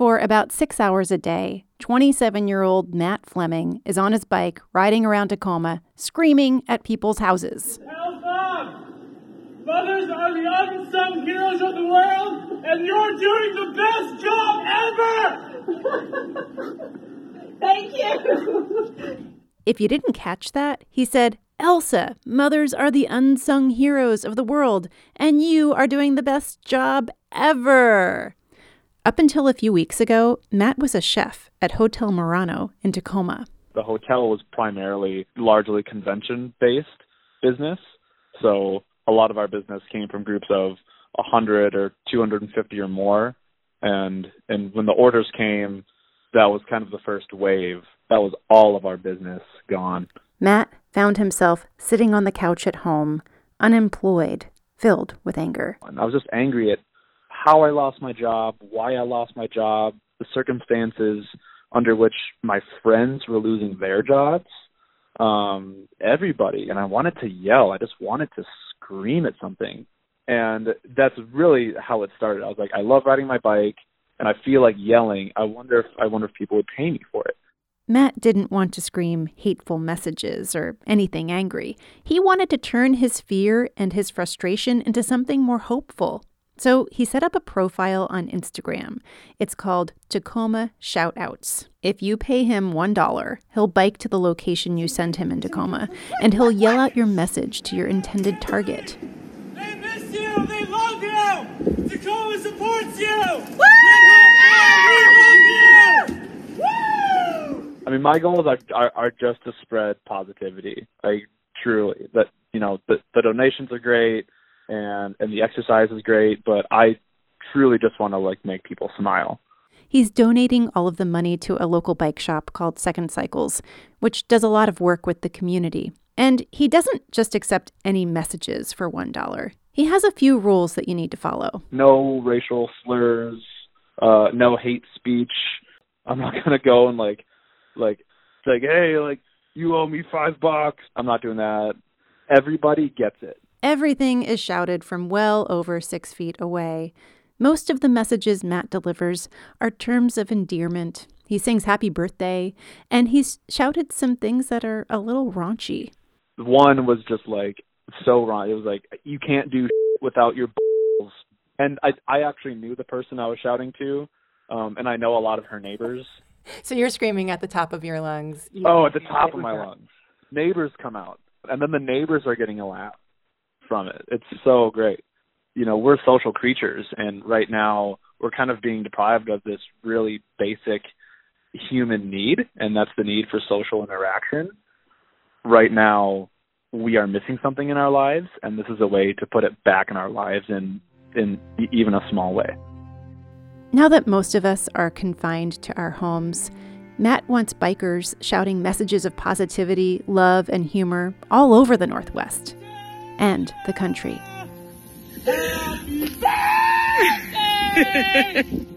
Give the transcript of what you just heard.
For about 6 hours a day, 27-year-old Matt Fleming is on his bike riding around Tacoma, screaming at people's houses. Help up! Mothers are the unsung heroes of the world, and you're doing the best job ever! Thank you! If you didn't catch that, he said, Elsa, mothers are the unsung heroes of the world, and you are doing the best job ever. Up until a few weeks ago, Matt was a chef at Hotel Murano in Tacoma. The hotel was primarily largely convention-based business, so a lot of our business came from groups of 100 or 250 or more, and when the orders came, that was kind of the first wave. That was all of our business gone. Matt found himself sitting on the couch at home, unemployed, filled with anger. And I was just angry at how I lost my job, why I lost my job, the circumstances under which my friends were losing their jobs, everybody. And I wanted to yell. I just wanted to scream at something. And that's really how it started. I was like, I love riding my bike, and I feel like yelling. I wonder if people would pay me for it. Matt didn't want to scream hateful messages or anything angry. He wanted to turn his fear and his frustration into something more hopeful. So he set up a profile on Instagram. It's called Tacoma Shoutouts. If you pay him $1, he'll bike to the location you send him in Tacoma, and he'll yell out your message to your intended target. They miss you! They love you! Tacoma supports you! Woo! We love you! Woo! I mean, my goals are just to spread positivity. Like, truly. That, the donations are great, and the exercise is great, but I truly just want to, make people smile. He's donating all of the money to a local bike shop called Second Cycles, which does a lot of work with the community. And he doesn't just accept any messages for $1. He has a few rules that you need to follow. No racial slurs, no hate speech. I'm not going to go and say, hey, you owe me $5. I'm not doing that. Everybody gets it. Everything is shouted from well over 6 feet away. Most of the messages Matt delivers are terms of endearment. He sings happy birthday, and he's shouted some things that are a little raunchy. One was just so wrong. It was you can't do without your balls. And I actually knew the person I was shouting to, and I know a lot of her neighbors. So you're screaming at the top of your lungs. At the top of my lungs. Neighbors come out, and then the neighbors are getting a laugh from it. It's so great. We're social creatures, and right now we're kind of being deprived of this really basic human need, and that's the need for social interaction. Right now, we are missing something in our lives, and this is a way to put it back in our lives in even a small way. Now that most of us are confined to our homes, Matt wants bikers shouting messages of positivity, love, and humor all over the Northwest and the country. Happy birthday!